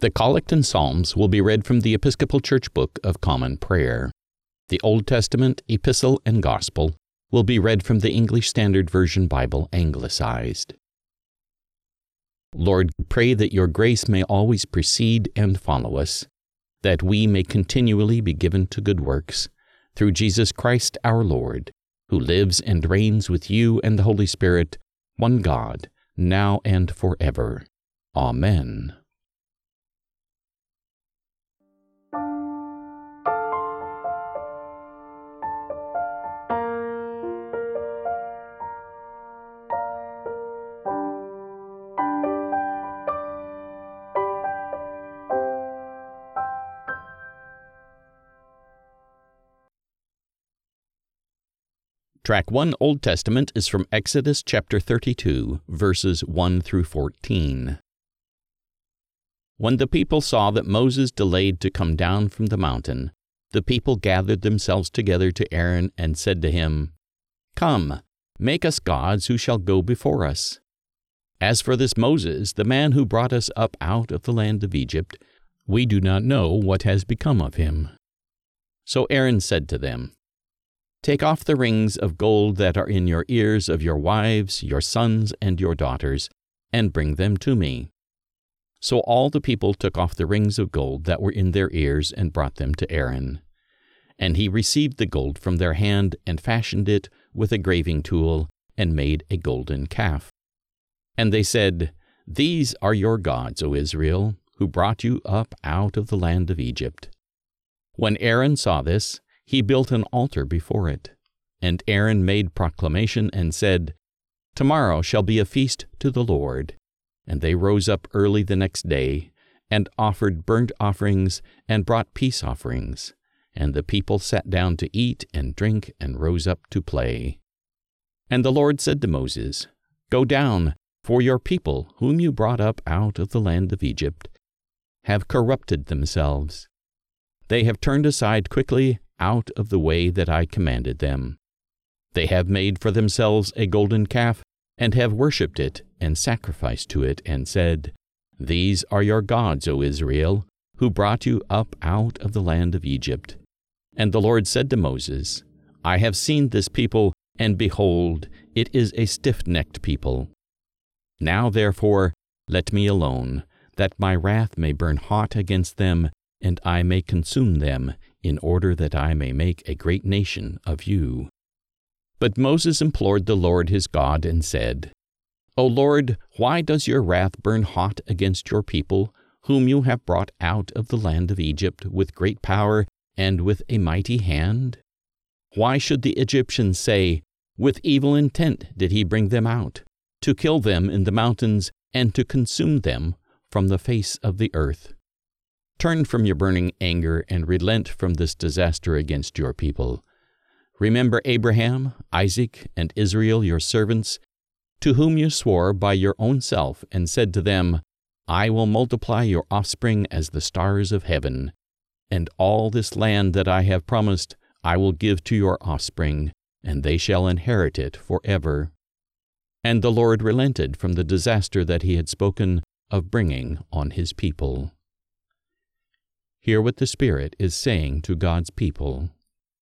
The Collect and Psalms will be read from the Episcopal Church Book of Common Prayer. The Old Testament, Epistle, and Gospel will be read from the English Standard Version Bible Anglicized. Lord, pray that your grace may always precede and follow us, that we may continually be given to good works, through Jesus Christ our Lord, who lives and reigns with you and the Holy Spirit, one God, now and forever. Amen. Track 1 Old Testament is from Exodus chapter 32, verses 1 through 14. When the people saw that Moses delayed to come down from the mountain, the people gathered themselves together to Aaron and said to him, "Come, make us gods who shall go before us. As for this Moses, the man who brought us up out of the land of Egypt, we do not know what has become of him." So Aaron said to them, "Take off the rings of gold that are in your ears of your wives, your sons, and your daughters, and bring them to me." So all the people took off the rings of gold that were in their ears and brought them to Aaron. And he received the gold from their hand and fashioned it with a graving tool and made a golden calf. And they said, "These are your gods, O Israel, who brought you up out of the land of Egypt." When Aaron saw this, he built an altar before it. And Aaron made proclamation and said, "Tomorrow shall be a feast to the Lord." And they rose up early the next day, and offered burnt offerings, and brought peace offerings. And the people sat down to eat and drink, and rose up to play. And the Lord said to Moses, "Go down, for your people, whom you brought up out of the land of Egypt, have corrupted themselves. They have turned aside quickly out of the way that I commanded them. They have made for themselves a golden calf, and have worshipped it, and sacrificed to it, and said, 'These are your gods, O Israel, who brought you up out of the land of Egypt.' And the Lord said to Moses, 'I have seen this people, and behold, it is a stiff-necked people. Now therefore let me alone, that my wrath may burn hot against them, and I may consume them, in order that I may make a great nation of you.' But Moses implored the Lord his God and said, 'O Lord, why does your wrath burn hot against your people, whom you have brought out of the land of Egypt with great power and with a mighty hand? Why should the Egyptians say, "With evil intent did he bring them out, to kill them in the mountains and to consume them from the face of the earth"? Turn from your burning anger and relent from this disaster against your people. Remember Abraham, Isaac, and Israel your servants, to whom you swore by your own self and said to them, 'I will multiply your offspring as the stars of heaven, and all this land that I have promised I will give to your offspring, and they shall inherit it forever.' And the Lord relented from the disaster that he had spoken of bringing on his people." Hear what the Spirit is saying to God's people.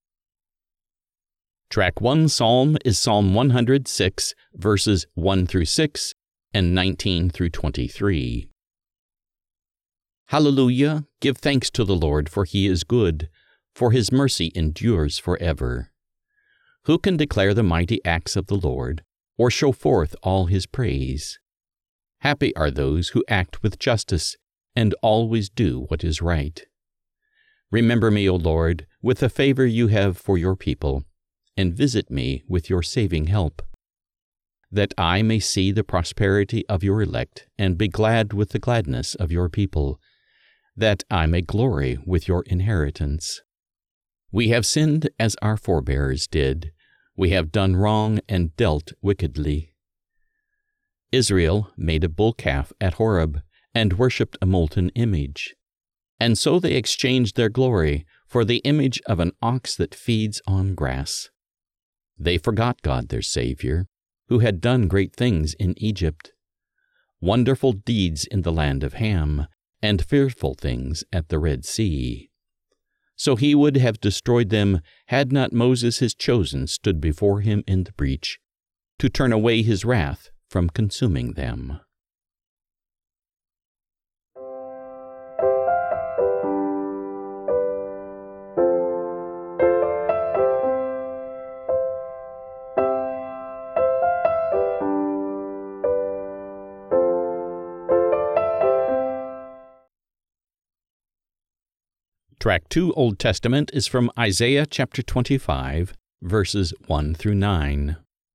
Track 1 Psalm is Psalm 106, verses 1 through 6 and 19 through 23. Hallelujah! Give thanks to the Lord, for he is good, for his mercy endures forever. Who can declare the mighty acts of the Lord, or show forth all his praise? Happy are those who act with justice, and always do what is right. Remember me, O Lord, with the favor you have for your people, and visit me with your saving help, that I may see the prosperity of your elect, and be glad with the gladness of your people, that I may glory with your inheritance. We have sinned as our forebears did. We have done wrong and dealt wickedly. Israel made a bull calf at Horeb, and worshipped a molten image. And so they exchanged their glory for the image of an ox that feeds on grass. They forgot God their Savior, who had done great things in Egypt, wonderful deeds in the land of Ham, and fearful things at the Red Sea. So he would have destroyed them had not Moses his chosen stood before him in the breach, to turn away his wrath from consuming them. Track 2 Old Testament is from Isaiah chapter 25, verses 1 through 9.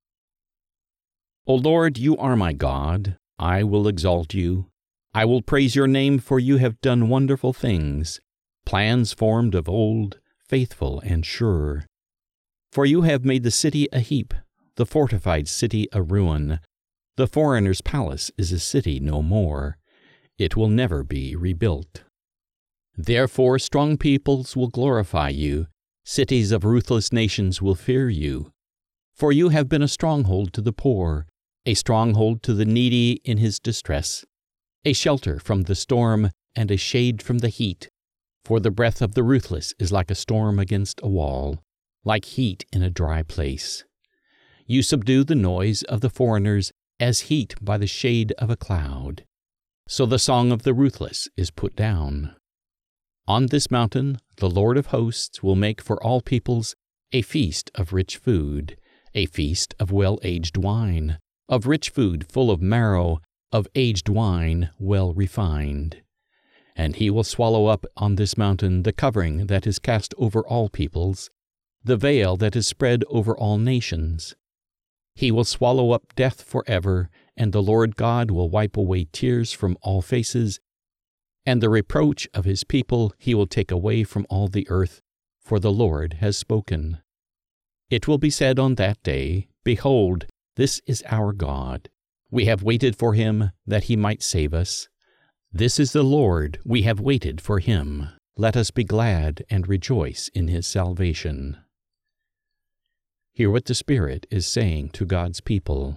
O Lord, you are my God. I will exalt you. I will praise your name, for you have done wonderful things, plans formed of old, faithful and sure. For you have made the city a heap, the fortified city a ruin. The foreigner's palace is a city no more. It will never be rebuilt. Therefore strong peoples will glorify you, cities of ruthless nations will fear you. For you have been a stronghold to the poor, a stronghold to the needy in his distress, a shelter from the storm and a shade from the heat. For the breath of the ruthless is like a storm against a wall, like heat in a dry place. You subdue the noise of the foreigners as heat by the shade of a cloud. So the song of the ruthless is put down. On this mountain the Lord of hosts will make for all peoples a feast of rich food, a feast of well-aged wine, of rich food full of marrow, of aged wine well refined. And he will swallow up on this mountain the covering that is cast over all peoples, the veil that is spread over all nations. He will swallow up death forever, and the Lord God will wipe away tears from all faces, and the reproach of his people he will take away from all the earth, for the Lord has spoken. It will be said on that day, Behold, this is our God. We have waited for him, that he might save us. This is the Lord, we have waited for him. Let us be glad and rejoice in his salvation. Hear what the Spirit is saying to God's people.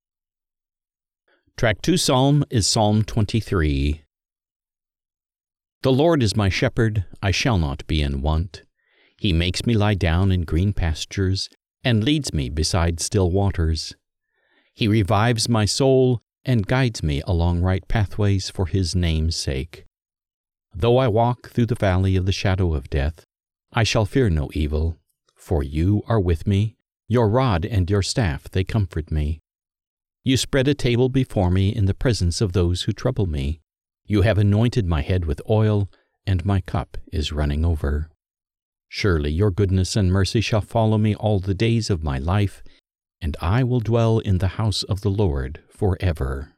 Track 2 Psalm is Psalm 23. The Lord is my shepherd, I shall not be in want. He makes me lie down in green pastures, and leads me beside still waters. He revives my soul, and guides me along right pathways for his name's sake. Though I walk through the valley of the shadow of death, I shall fear no evil, for you are with me. Your rod and your staff, they comfort me. You spread a table before me in the presence of those who trouble me. You have anointed my head with oil, and my cup is running over. Surely your goodness and mercy shall follow me all the days of my life, and I will dwell in the house of the Lord forever.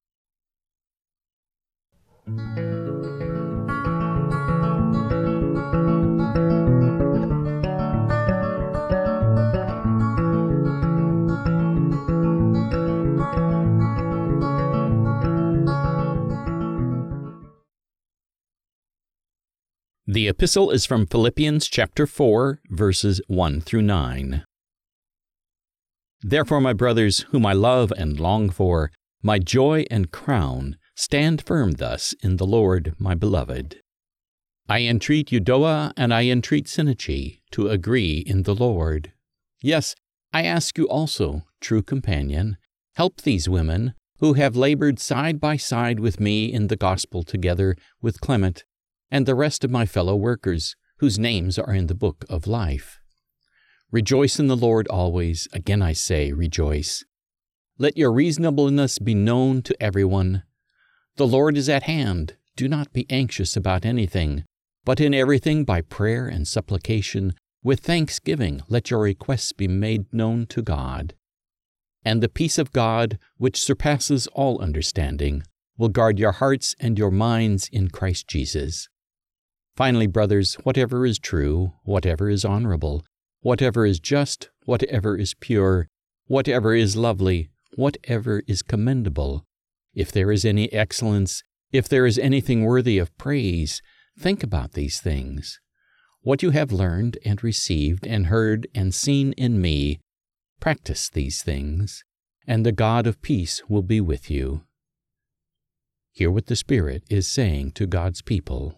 The epistle is from Philippians chapter 4, verses 1 through 9. Therefore, my brothers, whom I love and long for, my joy and crown, stand firm thus in the Lord, my beloved. I entreat Euodia and I entreat Syntyche to agree in the Lord. Yes, I ask you also, true companion, help these women, who have labored side by side with me in the gospel together with Clement, and the rest of my fellow workers, whose names are in the book of life. Rejoice in the Lord always. Again I say, rejoice. Let your reasonableness be known to everyone. The Lord is at hand. Do not be anxious about anything, but in everything by prayer and supplication, with thanksgiving, let your requests be made known to God. And the peace of God, which surpasses all understanding, will guard your hearts and your minds in Christ Jesus. Finally, brothers, whatever is true, whatever is honorable, whatever is just, whatever is pure, whatever is lovely, whatever is commendable, if there is any excellence, if there is anything worthy of praise, think about these things. What you have learned and received and heard and seen in me, practice these things, and the God of peace will be with you. Hear what the Spirit is saying to God's people.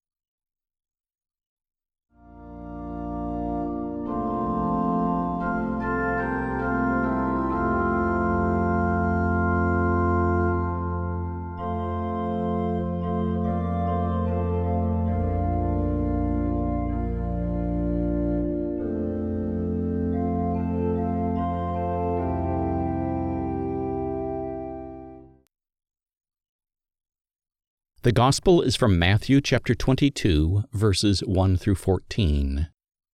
The Gospel is from Matthew chapter 22, verses 1 through 14.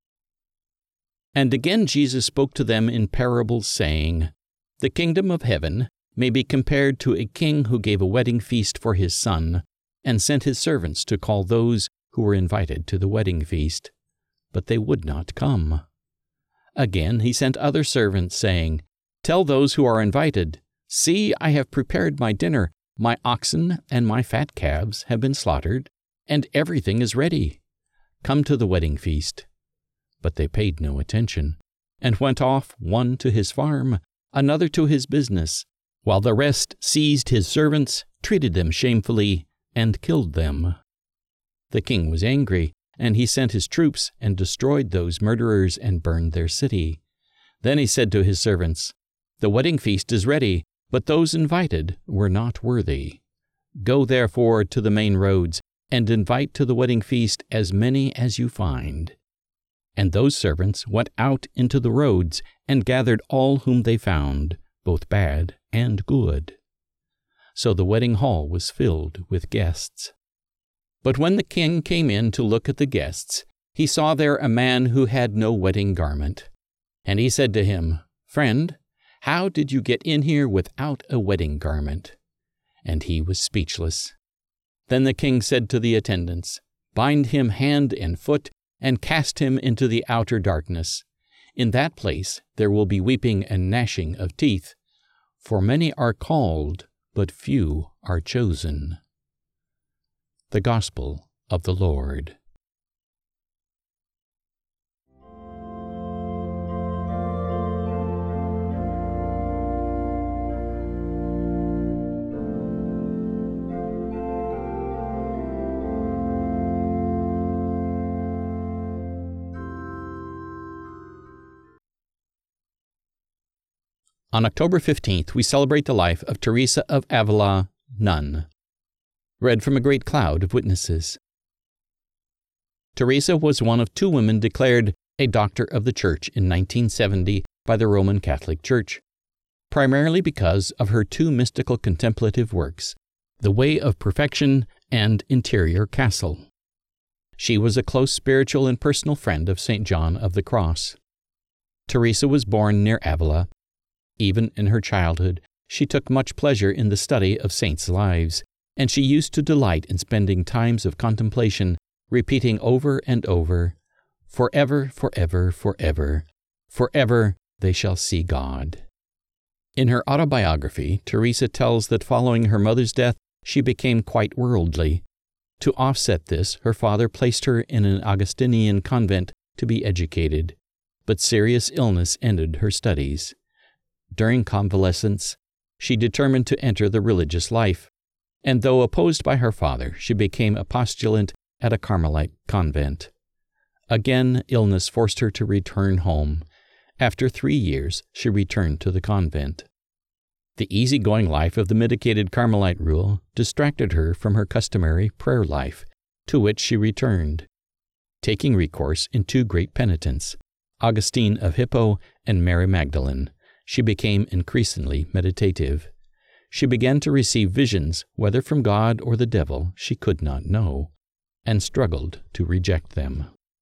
And again Jesus spoke to them in parables, saying, The kingdom of heaven may be compared to a king who gave a wedding feast for his son, and sent his servants to call those who were invited to the wedding feast. But they would not come. Again he sent other servants, saying, Tell those who are invited, See, I have prepared my dinner. My oxen and my fat calves have been slaughtered, and everything is ready. Come to the wedding feast. But they paid no attention, and went off, one to his farm, another to his business, while the rest seized his servants, treated them shamefully, and killed them. The king was angry, and he sent his troops and destroyed those murderers and burned their city. Then he said to his servants, The wedding feast is ready, but those invited were not worthy. Go therefore to the main roads, and invite to the wedding feast as many as you find. And those servants went out into the roads, and gathered all whom they found, both bad and good. So the wedding hall was filled with guests. But when the king came in to look at the guests, he saw there a man who had no wedding garment. And he said to him, Friend, how did you get in here without a wedding garment? And he was speechless. Then the king said to the attendants, Bind him hand and foot, and cast him into the outer darkness. In that place there will be weeping and gnashing of teeth, for many are called, but few are chosen. The Gospel of the Lord. On October 15th, we celebrate the life of Teresa of Avila, nun. Read from a great cloud of witnesses. Teresa was one of two women declared a Doctor of the Church in 1970 by the Roman Catholic Church, primarily because of her two mystical contemplative works, The Way of Perfection and Interior Castle. She was a close spiritual and personal friend of St. John of the Cross. Teresa was born near Avila. Even in her childhood, she took much pleasure in the study of saints' lives, and she used to delight in spending times of contemplation, repeating over and over, Forever, forever, forever, forever they shall see God. In her autobiography, Teresa tells that following her mother's death, she became quite worldly. To offset this, her father placed her in an Augustinian convent to be educated, but serious illness ended her studies. During convalescence, she determined to enter the religious life, and though opposed by her father, she became a postulant at a Carmelite convent. Again, illness forced her to return home. After 3 years, she returned to the convent. The easygoing life of the medicated Carmelite rule distracted her from her customary prayer life, to which she returned, taking recourse in two great penitents, Augustine of Hippo and Mary Magdalene. She became increasingly meditative. She began to receive visions, whether from God or the devil, she could not know, and struggled to reject them.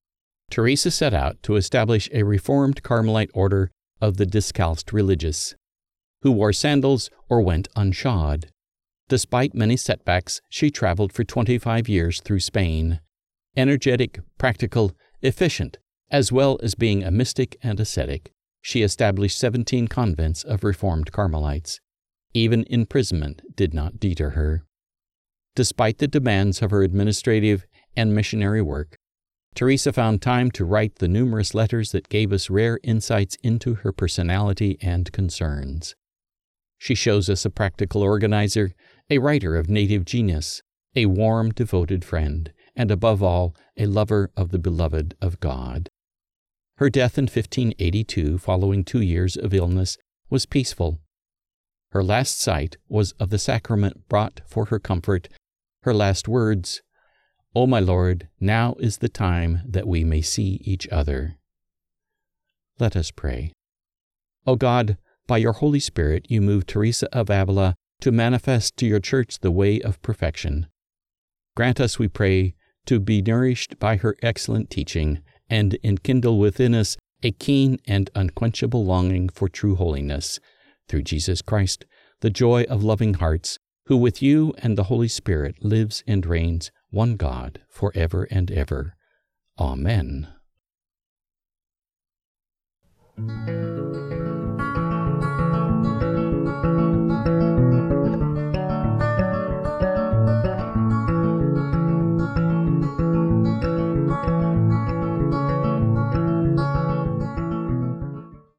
Teresa set out to establish a reformed Carmelite order of the discalced religious, who wore sandals or went unshod. Despite many setbacks, she traveled for 25 years through Spain, energetic, practical, efficient, as well as being a mystic and ascetic. She established 17 convents of Reformed Carmelites. Even imprisonment did not deter her. Despite the demands of her administrative and missionary work, Teresa found time to write the numerous letters that gave us rare insights into her personality and concerns. She shows us a practical organizer a writer of native genius, a warm, devoted friend, and above all, a lover of the beloved of God. Her death in 1582, following 2 years of illness, was peaceful. Her last sight was of the sacrament brought for her comfort. Her last words, "O my Lord, now is the time that we may see each other." Let us pray. O God, by your Holy Spirit you moved Teresa of Avila to manifest to your Church the way of perfection. Grant us, we pray, to be nourished by her excellent teaching, and enkindle within us a keen and unquenchable longing for true holiness, through Jesus Christ, the joy of loving hearts, who with you and the Holy Spirit lives and reigns, one God, forever and ever. Amen.